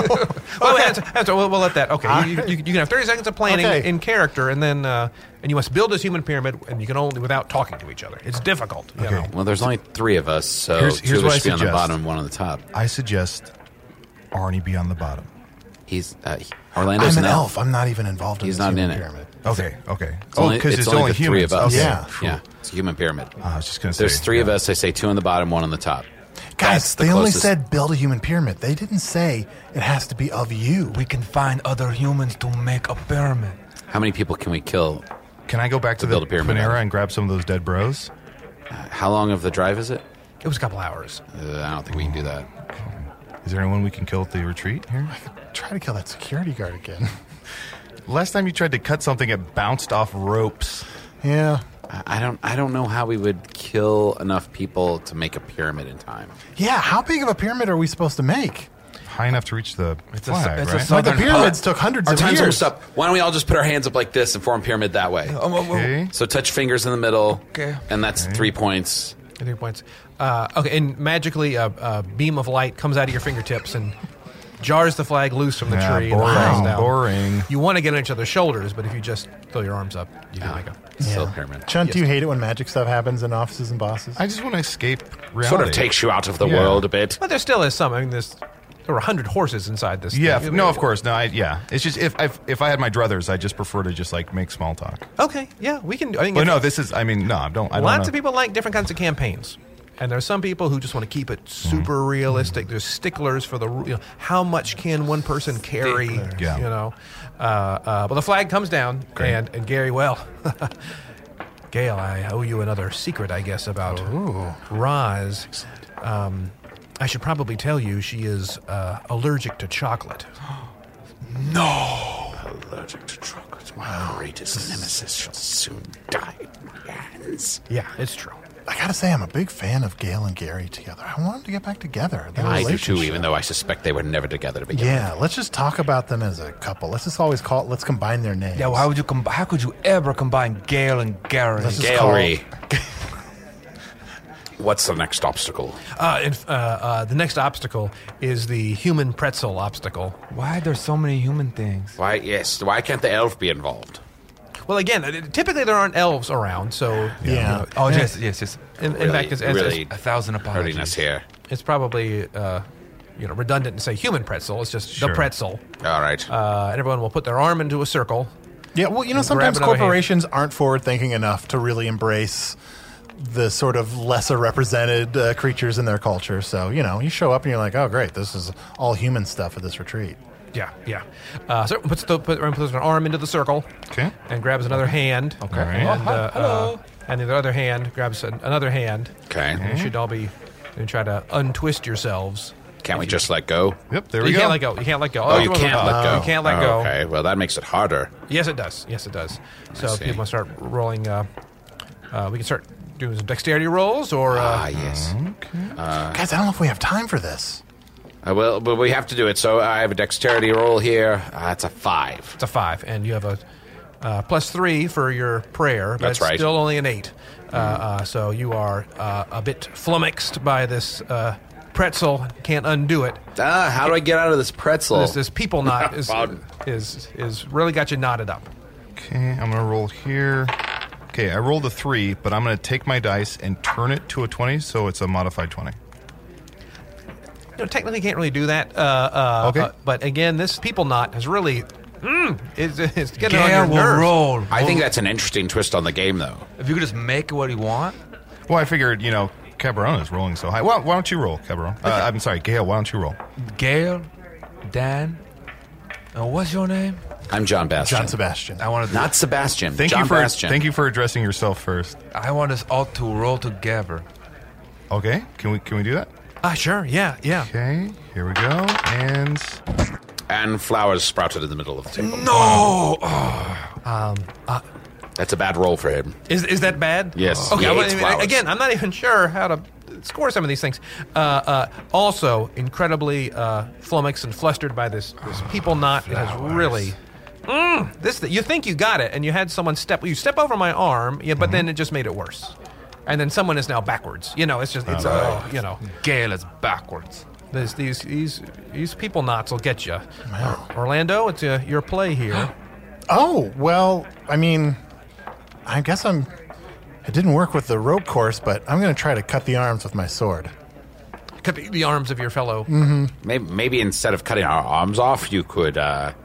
that. Okay, you can have 30 seconds of planning in character, and then and you must build this human pyramid, and you can only without talking to each other. It's difficult. You know? Well, there's only 3 of us, so Here's two of what I us should be on the suggest. bottom, 1 on the top. I suggest Arnie be on the bottom. He's Orlando's I'm an elf. I'm not even involved in He's this not human in it. pyramid. Okay. Because it's only the humans. three of us. Okay. Yeah. Yeah. It's a human pyramid. I was just going to say. There's three of us. I say 2 on the bottom, 1 on the top. Guys, That's the they only closest. said build a human pyramid. They didn't say it has to be of you. We can find other humans to make a pyramid. How many people can we kill? Can I go back to the build a pyramid Panera out of? and grab some of those dead bros? How long of the drive is it? It was a couple hours. I don't think we can do that. Is there anyone we can kill at the retreat here? Try to kill that security guard again. Last time you tried to cut something, it bounced off ropes. Yeah. I don't know how we would kill enough people to make a pyramid in time. Yeah, how big of a pyramid are we supposed to make? High enough to reach the flag, right? Like the pyramids took hundreds Our of time's years. almost up. Why don't we all just put our hands up like this and form a pyramid that way? Okay. So touch fingers in the middle. Okay. And that's 3 points. 3 points. Okay, and magically a beam of light comes out of your fingertips and jars the flag loose from the tree. And Boring. falls down. Boring. You want to get on each other's shoulders, but if you just throw your arms up, you can make a Still a pyramid. Chunt, do you hate it when magic stuff happens in offices and bosses? I just want to escape reality. Sort of takes you out of the Yeah. world a bit. But there still is some. I mean, there were 100 horses inside this. Yeah, thing. no, of course. No, it's just if I had my druthers, I just prefer to just like make small talk. Okay, yeah, we can. I think But no, this is. I mean, no, I don't. Lots of people like different kinds of campaigns. And there's some people who just want to keep it super realistic. There's sticklers for the how much can one person carry? Yeah. You know, but the flag comes down, and Gary, well, Gail, I owe you another secret, I guess, about Roz. I should probably tell you she is allergic to chocolate. No! Allergic to chocolate. My greatest nemesis shall soon die in my hands. Yeah, it's true. I gotta say, I'm a big fan of Gail and Gary together. I want them to get back together. Their I do too, relationship. even though I suspect they were never together to begin with. Yeah, let's just talk about them as a couple. Let's just always let's combine their names. Yeah, why would you how could you ever combine Gale and Gary? Let's just Gallery. What's the next obstacle? The next obstacle is the human pretzel obstacle. Why are there so many human things? Why can't the elf be involved? Well, again, typically there aren't elves around, so yeah. Oh, yes. In Really, fact, it's really 1,000 apologies. hurting us here. It's probably redundant to say human pretzel. It's just the pretzel. All right. And everyone will put their arm into a circle. Yeah, well, and sometimes grab another corporations aren't forward-thinking enough to really embrace the sort of lesser represented creatures in their culture. So, you show up and you're like, oh, great, this is all human stuff at this retreat. Yeah. So puts an arm into the circle. Okay. And grabs another hand. Okay. And, hello. And the other hand grabs another hand. Okay. And you should all be and try to untwist yourselves. Can't we just let go? Yep, there we You go. can't let go. You can't let go. Oh, you can't let go. You can't let go. Okay, well, that makes it harder. Yes, it does. So if see. people start rolling, we can start doing some dexterity rolls or. Yes. Guys, I don't know if we have time for this. Well, but we have to do it. So I have a dexterity roll here. It's a 5. It's a 5, and you have a +3 for your prayer, but That's it's right. still only an 8. So you are a bit flummoxed by this pretzel. Can't undo it. How do I get out of this pretzel? This people knot is really got you knotted up. Okay, I'm gonna roll here. Okay, I rolled a 3, but I'm gonna take my dice and turn it to a 20, so it's a modified 20. Technically can't really do that. Okay. But again, this people knot has really it's getting on Gale your will nerves. roll. I think that's an interesting twist on the game, though. If you could just make what you want. Well, I figured, Cabaron is rolling so high. Well, why don't you roll, Cabaron? I'm sorry, Gail, why don't you roll? Gale, Dan, what's your name? I'm John Bastian. John Sebastian. I want to. Not Sebastian. Thank John you for Bastian. Thank you for addressing yourself first. I want us all to roll together. Okay, can we do that? Sure. Yeah. Okay, here we go. And flowers sprouted in the middle of the table. No. That's a bad roll for him. Is that bad? Yes. Okay. He hates flowers. Again, I'm not even sure how to score some of these things. Also, incredibly flummoxed and flustered by this people knot. It has really. You think you got it, and you had someone step over my arm, but then it just made it worse. And then someone is now backwards. It's just Gale is backwards. These people knots will get you. Orlando, it's your play here. Oh, well, I mean, I guess it didn't work with the rope course, but I'm going to try to cut the arms with my sword. cut the arms of your fellow. Maybe instead of cutting our arms off, you could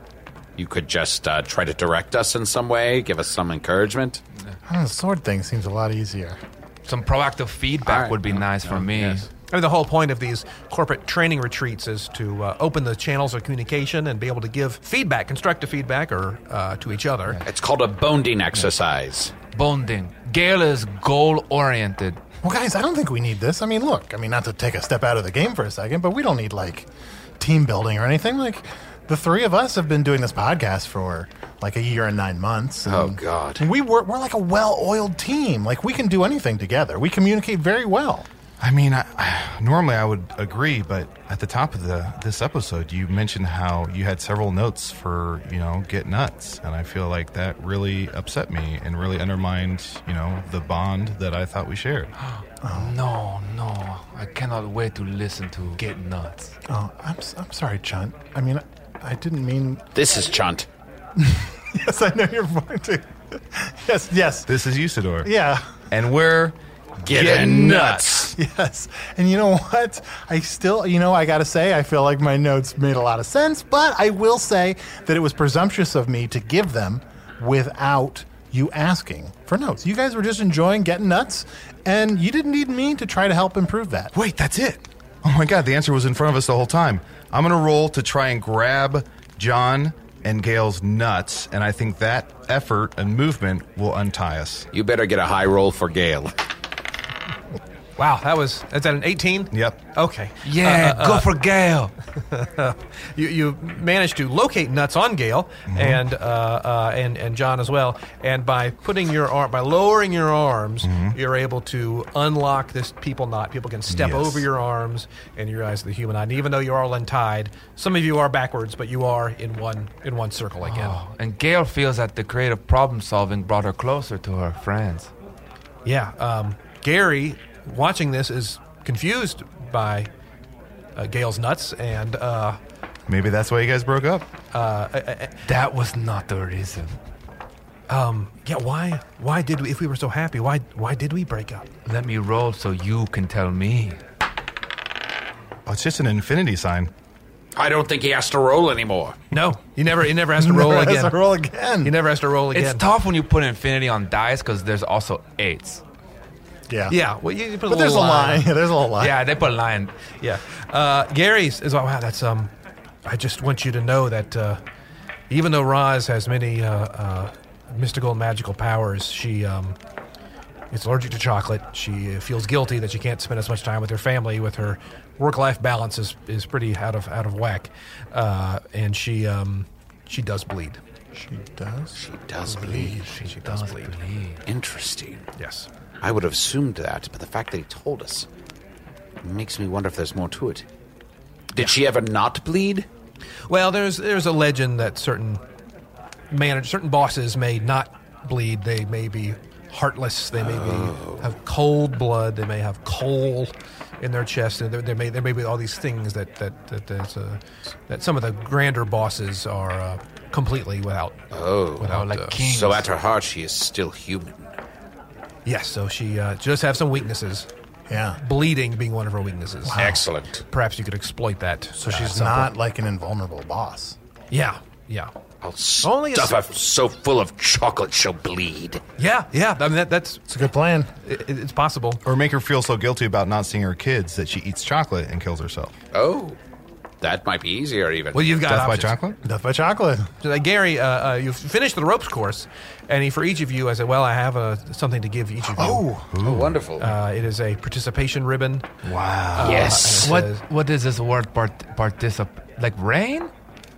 just try to direct us in some way, give us some encouragement. The sword thing seems a lot easier. Some proactive feedback would be nice for me. Yes. I mean, the whole point of these corporate training retreats is to open the channels of communication and be able to give feedback, constructive feedback, or to each other. It's called a bonding exercise. Bonding. Gale is goal-oriented. Well, guys, I don't think we need this. I mean, look, not to take a step out of the game for a second, but we don't need, team building or anything. The three of us have been doing this podcast for, a year and 9 months. Oh, God. We're like a well-oiled team. We can do anything together. We communicate very well. Normally I would agree, but at the top of this episode, you mentioned how you had several notes for, get nuts. And I feel like that really upset me and really undermined, the bond that I thought we shared. No. I cannot wait to listen to Get Nuts. Oh, I'm sorry, Chunt. I didn't mean... This is Chunt. Yes, I know you're pointing. Yes. This is Usador. Yeah. And we're... Getting nuts. Yes. And you know what? I still, I got to say, I feel like my notes made a lot of sense, but I will say that it was presumptuous of me to give them without you asking for notes. You guys were just enjoying getting nuts, and you didn't need me to try to help improve that. Wait, that's it. Oh my God, the answer was in front of us the whole time. I'm going to roll to try and grab John and Gale's nuts, and I think that effort and movement will untie us. You better get a high roll for Gale. Wow, is that an 18? Yep. Okay. Yeah, go for Gale. You managed to locate nuts on Gale and John as well, and by lowering your arms, you're able to unlock this people knot. People can step over your arms and you realize the human knot. And even though you're all untied, some of you are backwards, but you are in one circle again. Oh, and Gale feels that the creative problem solving brought her closer to her friends. Yeah, Gary, watching this, is confused by Gale's nuts, and maybe that's why you guys broke up. That was not the reason. Why did we? If we were so happy, why did we break up? Let me roll so you can tell me. Oh, it's just an infinity sign. I don't think he has to roll anymore. No, he never has to roll again. He never has to roll again. It's tough when you put infinity on dice because there's also 8s. Yeah. Well, you put but there's a line. There's a little line. Yeah, they put a line. Yeah. Gary's is wow. That's I just want you to know that even though Roz has many mystical and magical powers, she is allergic to chocolate. She feels guilty that she can't spend as much time with her family. With her work-life balance is pretty out of whack, and she does bleed. She does. She does bleed. She does bleed. Interesting. Yes. I would have assumed that, but the fact that he told us makes me wonder if there's more to it. Did she ever not bleed? Well, there's a legend that certain bosses may not bleed. They may be heartless. They may have cold blood. They may have coal in their chest. And there may be all these things that some of the grander bosses are completely without. Without kings. So at her heart, she is still human. Yes, so she does have some weaknesses. Yeah. Bleeding being one of her weaknesses. Wow. Excellent. Perhaps you could exploit that. So she's not like an invulnerable boss. Yeah. I'll stuff her so full of chocolate she'll bleed. Yeah. I mean, that's a good plan. It's possible. Or make her feel so guilty about not seeing her kids that she eats chocolate and kills herself. Oh. That might be easier, even. Well, you've got Death options. by chocolate? Death by chocolate. So, Gary, you've finished the ropes course, and for each of you, I said, well, I have something to give each of you. Oh, wonderful. It is a participation ribbon. Wow. Yes. What is this word, participate? Like rain?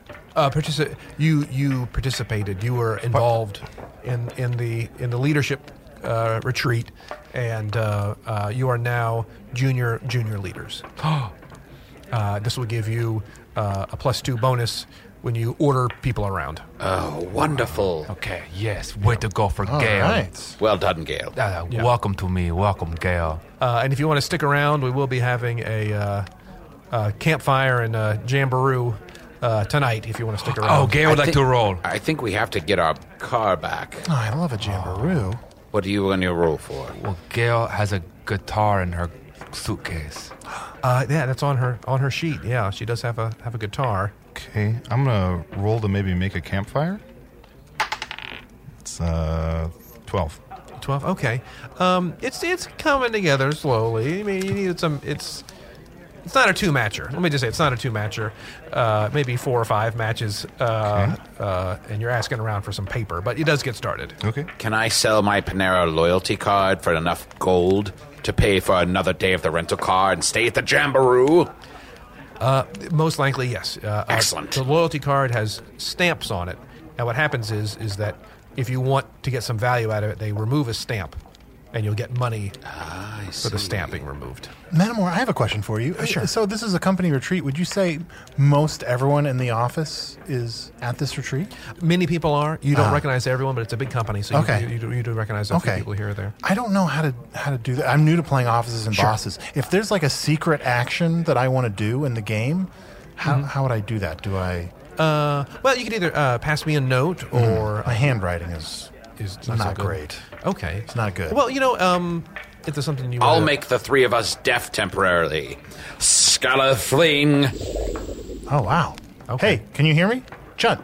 You participated. You were involved in the leadership retreat, and you are now junior leaders. This will give you a +2 bonus when you order people around. Oh, wonderful. Okay, yes. Way to go for Gale. Right. Well done, Gale. Welcome to me. Welcome, Gale. And if you want to stick around, we will be having a campfire and jamboree tonight, if you want to stick around. Oh, Gale would like to roll. I think we have to get our car back. Oh, I love a jamboree. What do you want to roll for? Well, Gale has a guitar in her suitcase. Yeah, that's on her sheet. Yeah, she does have a guitar. Okay, I'm gonna roll to maybe make a campfire. It's 12. 12. Okay, it's coming together slowly. I mean, you needed some. It's not a 2-matcher. Let me just say, it's not a 2-matcher. Maybe 4 or 5 matches, and you're asking around for some paper, but it does get started. Okay. Can I sell my Panera loyalty card for enough gold to pay for another day of the rental car and stay at the Jamboree? Most likely, yes. Excellent. The loyalty card has stamps on it, and what happens is that if you want to get some value out of it, they remove a stamp, and you'll get money for the stamp being removed. Manamore, I have a question for you. Sure. So this is a company retreat. Would you say most everyone in the office is at this retreat? Many people are. You don't recognize everyone, but it's a big company, so Okay. you do recognize a few people here or there. I don't know how to do that. I'm new to playing offices and bosses. If there's like a secret action that I want to do in the game, how would I do that? Do I? Well, you can either pass me a note or my handwriting is not not so good. great. Okay, It's not good. well, if there's something you I'll wanna- make the 3 of us deaf temporarily. Scalafling. Oh, wow. Okay. Hey, can you hear me? Chunt.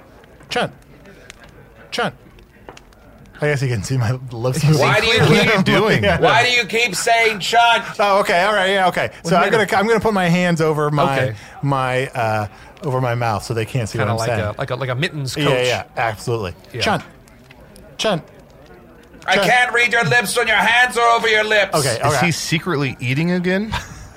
I guess you can see my lips moving. Why do you What are you keep doing? Why do you keep saying chunt? Oh, okay. All right. Yeah. Okay. So I'm gonna put my hands over my over my mouth so they can't see kind what of I'm like saying. a mittens coach. Yeah. Absolutely. Yeah. Chunt. I can't read your lips when your hands are over your lips. Okay. Is he secretly eating again?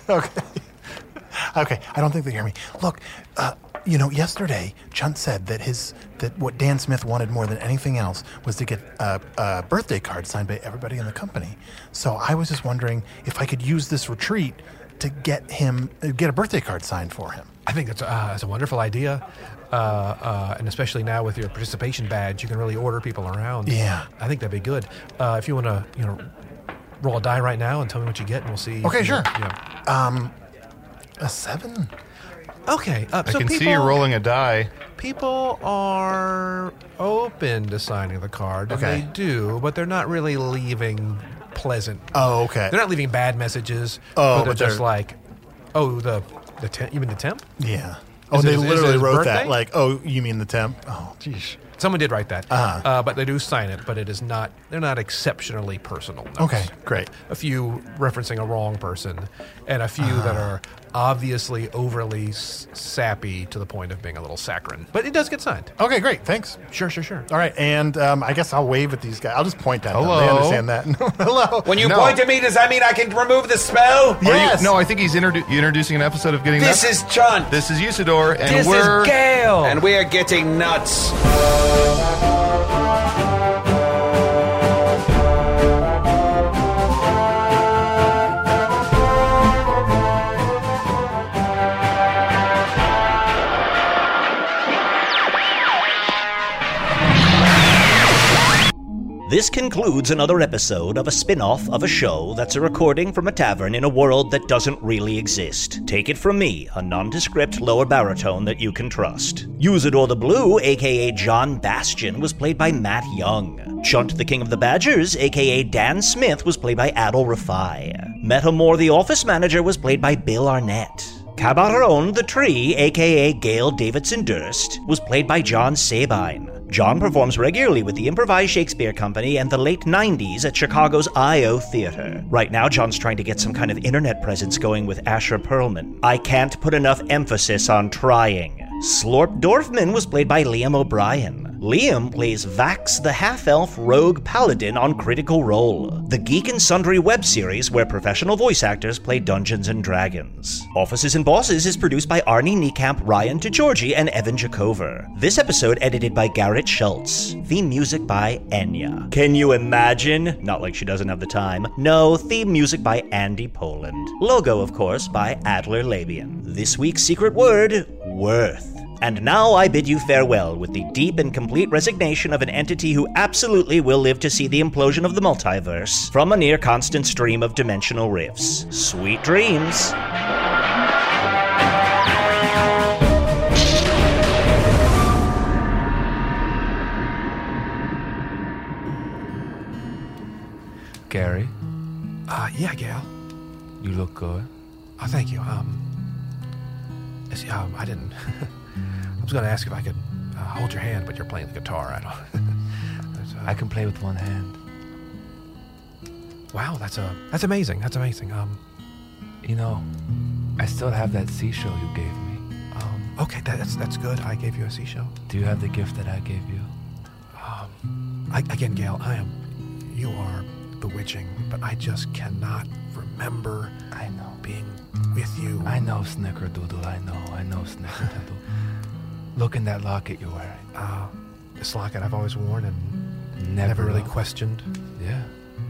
Okay. I don't think they hear me. Look, yesterday Chunt said that what Dan Smith wanted more than anything else was to get a birthday card signed by everybody in the company. So I was just wondering if I could use this retreat to get a birthday card signed for him. I think that's a wonderful idea, and especially now with your participation badge, you can really order people around. Yeah. I think that'd be good. If you want to, roll a die right now and tell me what you get, and we'll see. Okay, sure. Yeah. A 7. Okay. I can see you rolling a die. People are open to signing the card, and Okay. they do, but they're not really leaving pleasant. Oh, okay. They're not leaving bad messages. Oh, but they're but just like, the temp. You mean the temp? Yeah. Is They it- is it literally his wrote birthday? that. Like, oh, you mean the temp? Oh, geez. Someone did write that, Uh-huh. but they do sign it. But it is not. They're not exceptionally personal notes. Okay, great. A few referencing a wrong person, and a few that are obviously overly sappy to the point of being a little saccharine. But it does get signed. Okay, great. Thanks. Sure. All right, and I guess I'll wave at these guys. I'll just point at Hello. them. They understand that. Hello. When you point at me, does that mean I can remove the spell? Yes. No, I think he's introducing an episode of Getting This Nuts. is Chunt. This is Usador, and This we're is Gale. And we are getting nuts. This concludes another episode of a spin-off of a show that's a recording from a tavern in a world that doesn't really exist. Take it from me, a nondescript lower baritone that you can trust. Usador the Blue, aka John Bastion, was played by Matt Young. Chunt the King of the Badgers, aka Dan Smith, was played by Adol Rafai. Metamore the Office Manager was played by Bill Arnett. Cabaron the Tree, aka Gail Davidson Durst, was played by John Sabine. John performs regularly with the Improvised Shakespeare Company and the late 90s at Chicago's I.O. Theater. Right now, John's trying to get some kind of internet presence going with Asher Perlman. I can't put enough emphasis on trying. Slorp Dorfman was played by Liam O'Brien. Liam plays Vax the half-elf rogue paladin on Critical Role, the Geek and Sundry web series where professional voice actors play Dungeons and Dragons. Offices and Bosses is produced by Arnie Niekamp, Ryan DeGiorgi, and Evan Jacover. This episode edited by Garrett Schultz. Theme music by Enya. Can you imagine? Not like she doesn't have the time. No, theme music by Andy Poland. Logo, of course, by Adler Labian. This week's secret word, worth. And now I bid you farewell with the deep and complete resignation of an entity who absolutely will live to see the implosion of the multiverse from a near constant stream of dimensional rifts. Sweet dreams. Gary, Yeah, Gail. you look good. Oh, thank you. I didn't. I was going to ask if I could hold your hand, but you're playing the guitar. I don't. I can play with one hand. Wow, that's amazing. That's amazing. You know, I still have that seashell you gave me. Okay, that's good. I gave you a seashell. Do you have the gift that I gave you? Again, Gail, you are bewitching, but I just cannot remember. I know. Being with you. I know, Snickerdoodle. I know, Snickerdoodle. Look in that locket you're wearing. This locket I've always worn and never really questioned. Yeah.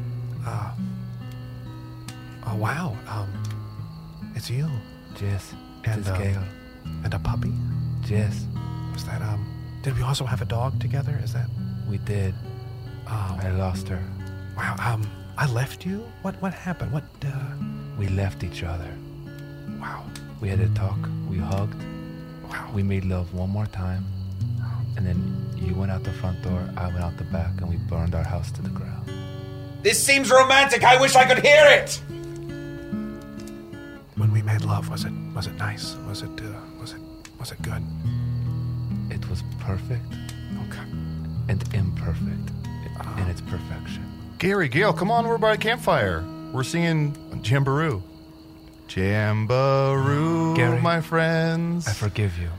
Oh, wow. It's you. Yes. It's Gail. And a puppy? Yes. Was that, did we also have a dog together? Is that? We did. I lost her. Wow, I left you? What happened? We left each other. Wow. We had a talk. We hugged. Wow. We made love one more time. And then you went out the front door, I went out the back, and we burned our house to the ground. This seems romantic. I wish I could hear it. When we made love, was it nice? Was it good? It was perfect. Okay. And imperfect in its perfection. Gary, Gail, come on over by a campfire. We're singing Jamboree. Jamboree, Gary, my friends. I forgive you.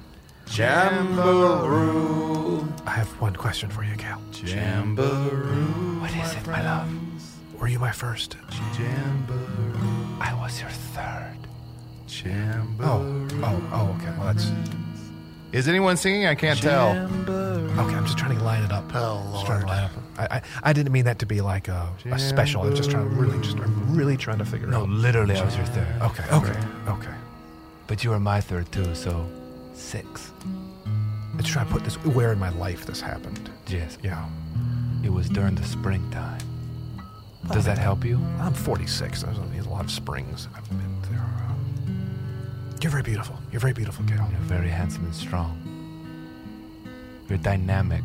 Jamboree. I have one question for you, Gail. Jamboree. What is it, my love? Were you my first? Jamboree. I was your third. Jamboree. Oh, okay. Well, that's... Is anyone singing? I can't tell. Okay, I'm just trying to line it up. Oh, Lord. I didn't mean that to be like a special. I was just trying to really trying to figure it out. No, literally, I was your third. Okay. But you were my third, too, so 6. Let's try to put this... Where in my life this happened? Yes. Yeah. It was during the springtime. Does that help you? I'm 46. There's a lot of springs I've been there. You're very beautiful. You're very beautiful, Gail. You're very handsome and strong. You're dynamic.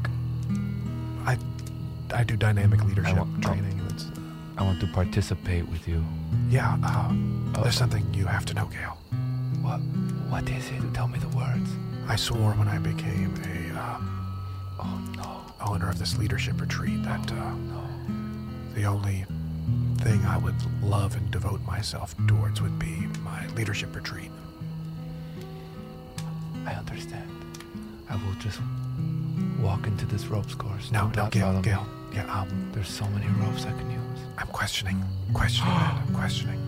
I do dynamic leadership training. I want to participate with you. Yeah. There's something you have to know, Gail. What is it? Tell me the words. I swore when I became owner of this leadership retreat that the only thing I would love and devote myself towards would be my leadership retreat. I understand. I will just walk into this ropes course. No, Gail. Yeah, there's so many ropes I can use. I'm questioning that. I'm questioning.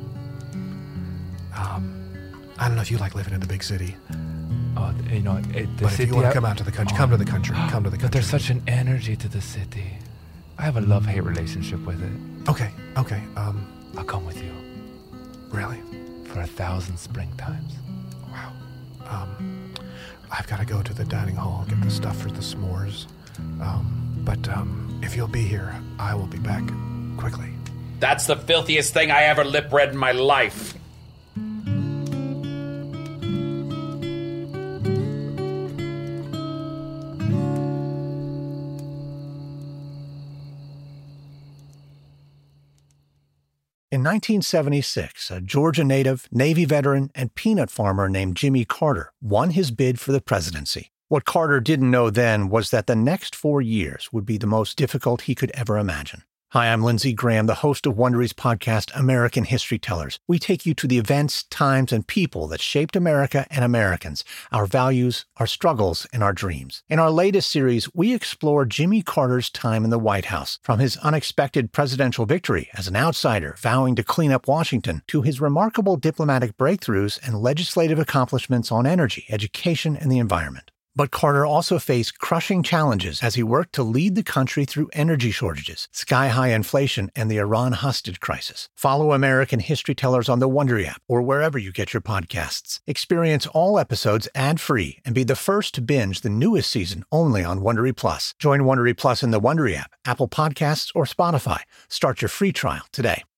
I don't know if you like living in the big city. Oh, you know, but if you want to come out to the country, come to the country. Come to the country. But there's such an energy to the city. I have a love-hate relationship with it. Okay. I'll come with you. Really? For 1,000 springtimes. Wow. I've got to go to the dining hall, get the stuff for the s'mores. But if you'll be here, I will be back quickly. That's the filthiest thing I ever lip-read in my life. In 1976, a Georgia native, Navy veteran, and peanut farmer named Jimmy Carter won his bid for the presidency. What Carter didn't know then was that the next 4 years would be the most difficult he could ever imagine. Hi, I'm Lindsey Graham, the host of Wondery's podcast, American History Tellers. We take you to the events, times, and people that shaped America and Americans, our values, our struggles, and our dreams. In our latest series, we explore Jimmy Carter's time in the White House, from his unexpected presidential victory as an outsider vowing to clean up Washington, to his remarkable diplomatic breakthroughs and legislative accomplishments on energy, education, and the environment. But Carter also faced crushing challenges as he worked to lead the country through energy shortages, sky-high inflation, and the Iran hostage crisis. Follow American History Tellers on the Wondery app or wherever you get your podcasts. Experience all episodes ad-free and be the first to binge the newest season only on Wondery Plus. Join Wondery Plus in the Wondery app, Apple Podcasts, or Spotify. Start your free trial today.